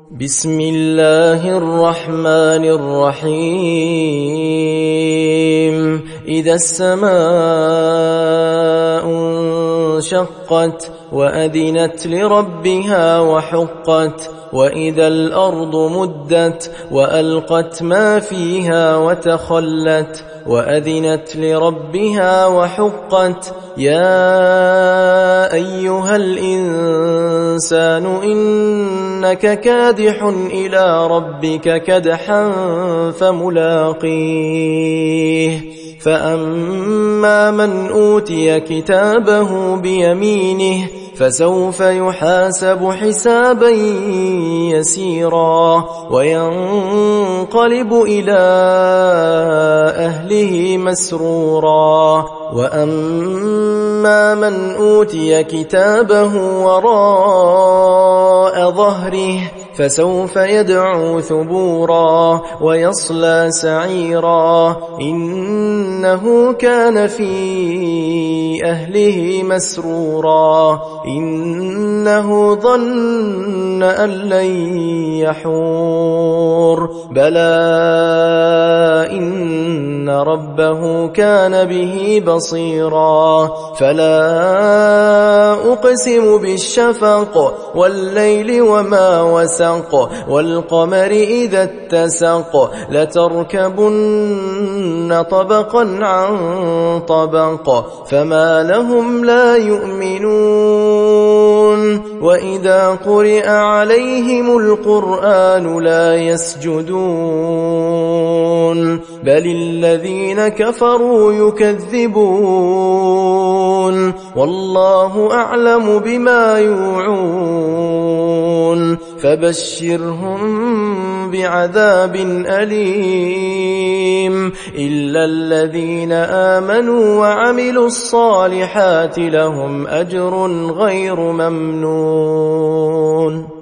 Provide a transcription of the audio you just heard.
بسم الله الرحمن الرحيم إذا السماء انشقت وأذنت لربها وحقت وإذا الأرض مدت وألقت ما فيها وتخلت وأذنت لربها وحقت يا أيها الإنسان إنك كادح إلى ربك كدحا فملاقيه فأما من أوتي كتابه بيمينه فسوف يحاسب حسابا يسيرا وينقلب إلى أهله مسرورا وأما من أوتي كتابه وراء ظهره فسوف يدعو ثبورا ويصلى سعيرا إنه كان في أهله مسرورا إنه ظن أن لن يحور بلى إن ربه كان به بصيرا فلا أقسم بالشفق والليل وما وسق والقمر إذا اتسق لتركبن طبقا عن طبق فما لهم لا يؤمنون وإذا قرئ عليهم القرآن لا يسجدون بل الذين كفروا يكذبون والله أعلم بما يوعون فبشرهم بعذاب أليم إلا الذين آمنوا وعملوا الصالحات لهم أجر غير ممنون.